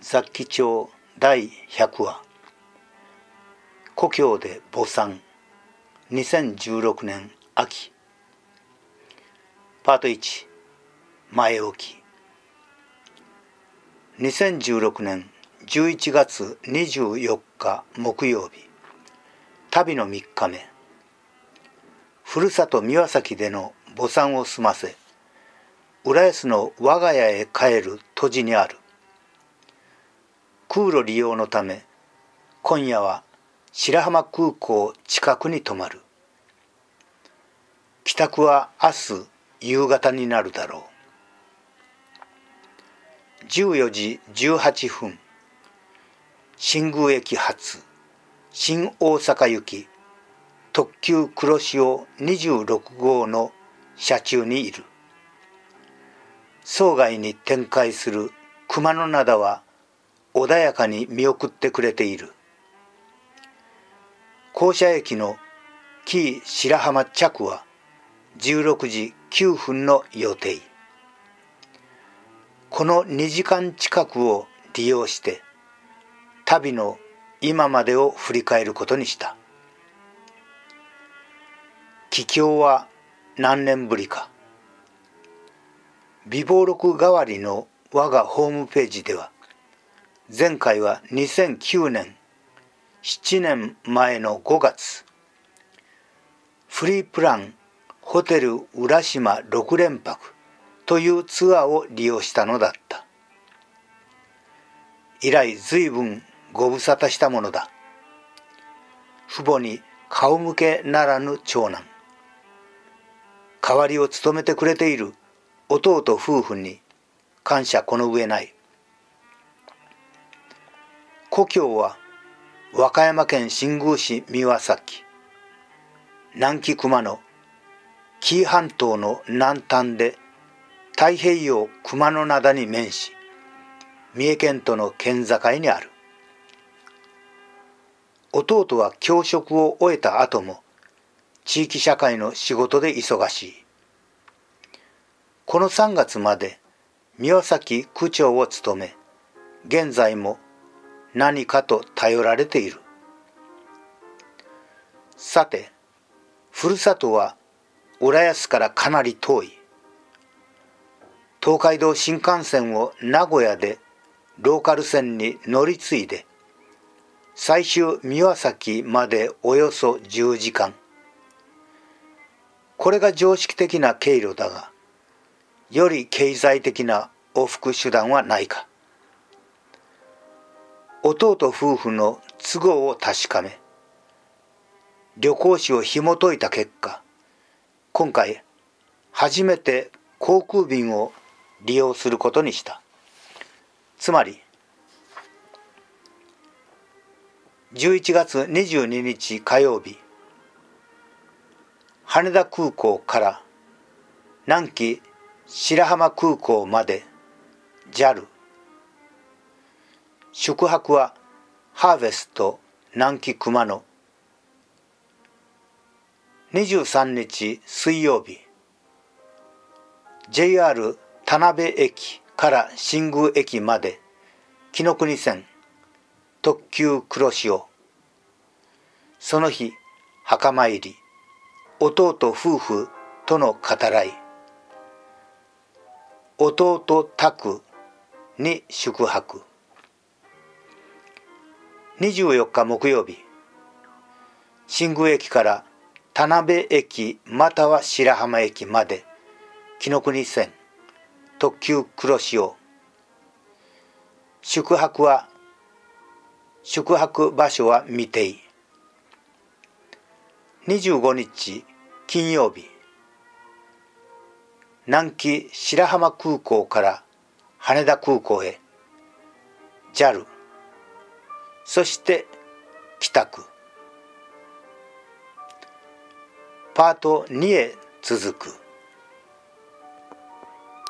雑記帳第100話故郷で墓参2016年秋パート1前置き2016年11月24日木曜日旅の3日目ふるさと三輪崎での墓参を済ませ浦安の我が家へ帰る途地にある空路利用のため今夜は白浜空港近くに泊まる。帰宅は明日夕方になるだろう。14時18分新宮駅発新大阪行き特急黒潮26号の車中にいる。村外に展開する熊野灘は穏やかに見送ってくれている。降車駅の紀伊白浜着は16時9分の予定。この2時間近くを利用して旅の今までを振り返ることにした。帰郷は何年ぶりか。備忘録代わりの我がホームページでは前回は2009年7年前の5月フリープランホテル浦島6連泊というツアーを利用したのだった。以来随分ご無沙汰したものだ。父母に顔向けならぬ長男、代わりを務めてくれている弟夫婦に感謝この上ない。故郷は和歌山県新宮市三輪崎、南紀熊野、紀伊半島の南端で太平洋熊野灘に面し、三重県との県境にある。弟は教職を終えた後も地域社会の仕事で忙しい。この3月まで三輪崎区長を務め、現在も何かと頼られている。さて、ふるさとは浦安からかなり遠い。東海道新幹線を名古屋でローカル線に乗り継いで、最終三輪崎までおよそ10時間。これが常識的な経路だが、より経済的な往復手段はないか。弟夫婦の都合を確かめ、旅行誌を紐解いた結果、今回初めて航空便を利用することにした。つまり11月22日火曜日、羽田空港から南紀白浜空港まで JAL、宿泊はハーベスト南紀熊野。23日水曜日、JR 田辺駅から新宮駅まで紀ノ国線特急黒潮。その日墓参り、弟夫婦との語らい、弟宅に宿泊。24日木曜日、新宮駅から田辺駅または白浜駅まで紀ノ国線特急黒潮。宿泊場所は未定。25日金曜日、南紀白浜空港から羽田空港へ JAL、 そして帰宅。パート2へ続く。